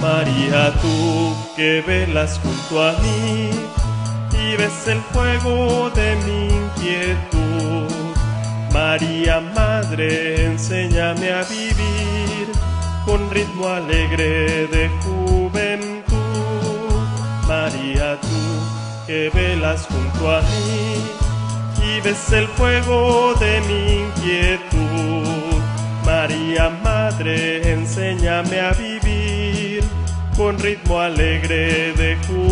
María, tú que velas junto a mí y ves el fuego de mi inquietud. María, Madre, enséñame a vivir con ritmo alegre de juventud. María, tú que velas junto a mí y ves el fuego de mi inquietud. María, Madre, enséñame a vivir con ritmo alegre de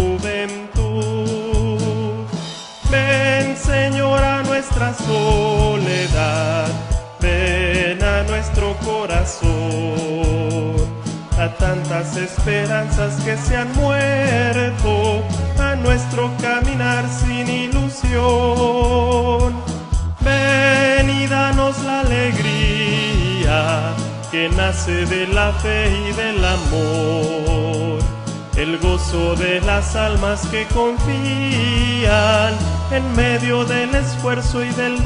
juventud. Ven, Señor, a nuestra soledad, ven a nuestro corazón, a tantas esperanzas que se han muerto, a nuestro caminar sin ilusión. Ven y danos la alegría que nace de la fe y del amor, el gozo de las almas que confían en medio del esfuerzo y del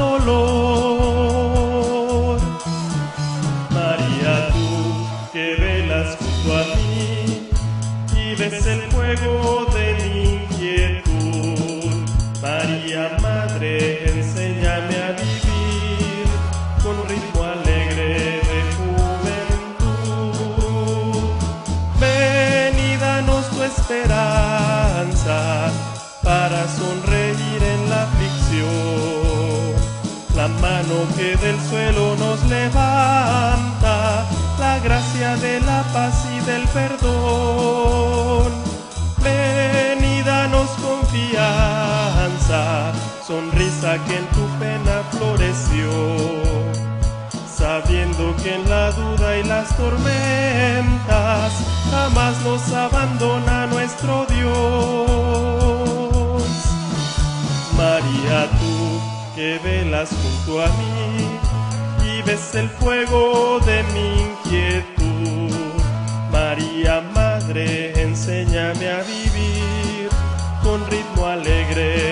dolor. María, tú que velas junto a mí y ves el fuego de mi inquietud. María, Madre, enséñame a vivir con ritmo alegre de juventud. Ven y danos tu esperanza para sonreír en la aflicción. La mano que del suelo nos levanta, la gracia de la paz y del perdón. Ven y danos confianza, sonrisa que en tu pena floreció, sabiendo que en la duda y las tormentas jamás nos abandona nuestro Dios. María, tú que velas junto a mí y ves el fuego de mi inquietud. María, Madre, enséñame a vivir con ritmo alegre